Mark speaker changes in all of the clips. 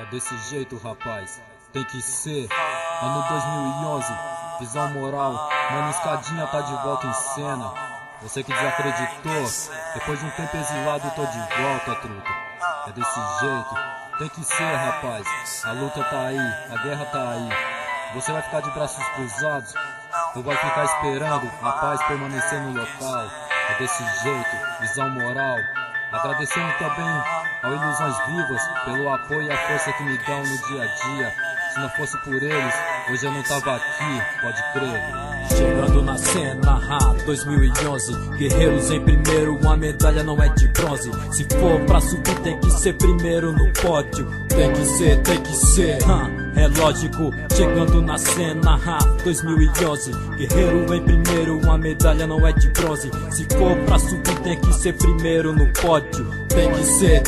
Speaker 1: É desse jeito, rapaz, tem que ser. Ano 2011, visão moral. Mano, Escadinha tá de volta em cena. Você que desacreditou, depois de um tempo exilado tô de volta, truta. É desse jeito, tem que ser, rapaz. A luta tá aí, a guerra tá aí. Você vai ficar de braços cruzados ou vai ficar esperando a paz permanecer no local? É desse jeito, visão moral. Agradecendo também ao Ilusões Vivas pelo apoio e a força que me dão no dia a dia. Se não fosse por eles, hoje eu não tava aqui, pode crer.
Speaker 2: Chegando na cena, 2011. Guerreiros em primeiro, uma medalha não é de bronze. Se for pra subir tem que ser primeiro no pódio. Tem que ser, é lógico. Chegando na cena, 2011. Guerreiro em primeiro, uma medalha não é de bronze. Se for pra subir tem que ser primeiro no pódio. Tem que ser,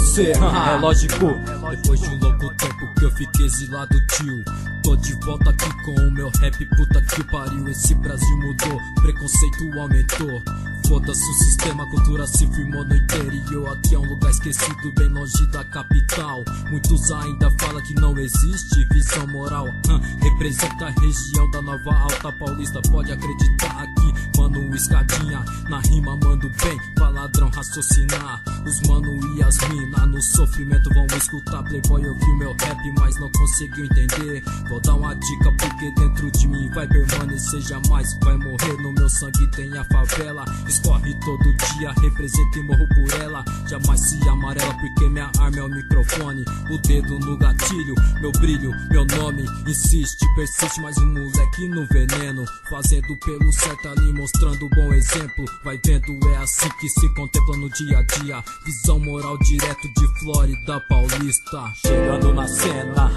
Speaker 2: é lógico. Depois de um longo tempo que eu fiquei exilado, tio, tô de volta aqui com o meu rap, puta que pariu. Esse Brasil mudou, preconceito aumentou. Foda-se o sistema, a cultura se firmou no interior. Aqui é um lugar esquecido, bem longe da capital. Muitos ainda falam que não existe visão moral. Representa a região da Nova Alta Paulista, pode acreditar aqui. Mano, Escadinha, na rima mando bem pra ladrão raciocinar. Os mano e as mina no sofrimento vão escutar. Playboy ouviu meu rap, mas não conseguiu entender. Vou dar uma dica porque dentro de mim vai permanecer, jamais vai morrer. No meu sangue tem a favela, escorre todo dia, represento e morro por ela. Jamais se amarela porque minha arma é o microfone. O dedo no gatilho, meu brilho, meu nome. Insiste, persiste, mais um moleque no veneno, fazendo pelo certo ali, mostrando bom exemplo. Vai vendo, é assim que se contempla no dia a dia. Visão moral direto de Flórida Paulista. Chegando na cena,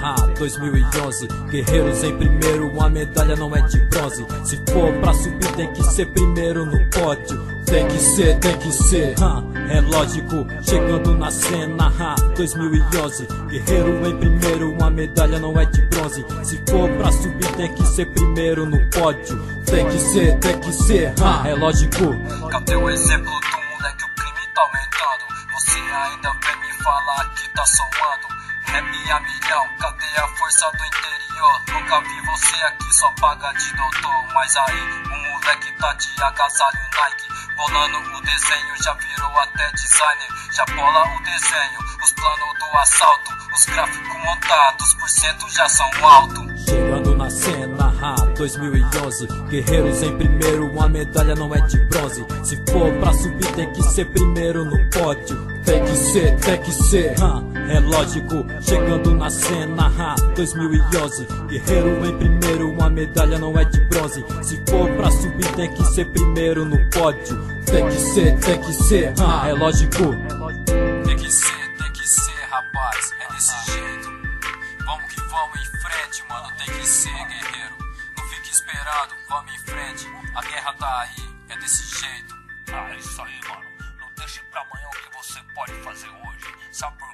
Speaker 2: 2011. Guerreiros em primeiro, uma medalha não é de bronze. Se for pra subir tem que ser primeiro no pódio. Tem que ser, é lógico. Chegando na cena, 2011. Guerreiro em primeiro, uma medalha não é de bronze. Se for pra subir tem que ser primeiro no pódio. Tem que ser, é lógico.
Speaker 1: Cadê o exemplo do moleque, o crime tá aumentando? Você ainda vem me falar que tá somando. Rap a milhão, cadê a força do interior? Nunca vi você aqui, só paga de doutor. Mas aí, o moleque tá de agasalho Nike, bolando o desenho, já virou até designer. Já bola o desenho, os planos do assalto, os gráficos montados, por cento já são altos.
Speaker 2: Chegando na cena, 2011. Guerreiros em primeiro, uma medalha não é de bronze. Se for pra subir tem que ser primeiro no pódio. Tem que ser, é lógico. Chegando na cena, 2011. Guerreiro em primeiro, uma medalha não é de bronze. Se for pra subir tem que ser primeiro no pódio. Tem que ser, é lógico. Tem que ser, rapaz, é desse jeito. Vamos que vamos em frente, mano, tem que ser, guerreiro. Não fique esperando, vamos em frente. A guerra tá aí, é desse jeito.
Speaker 3: É isso aí, mano. Não deixe pra amanhã o que você pode fazer hoje. Sabe por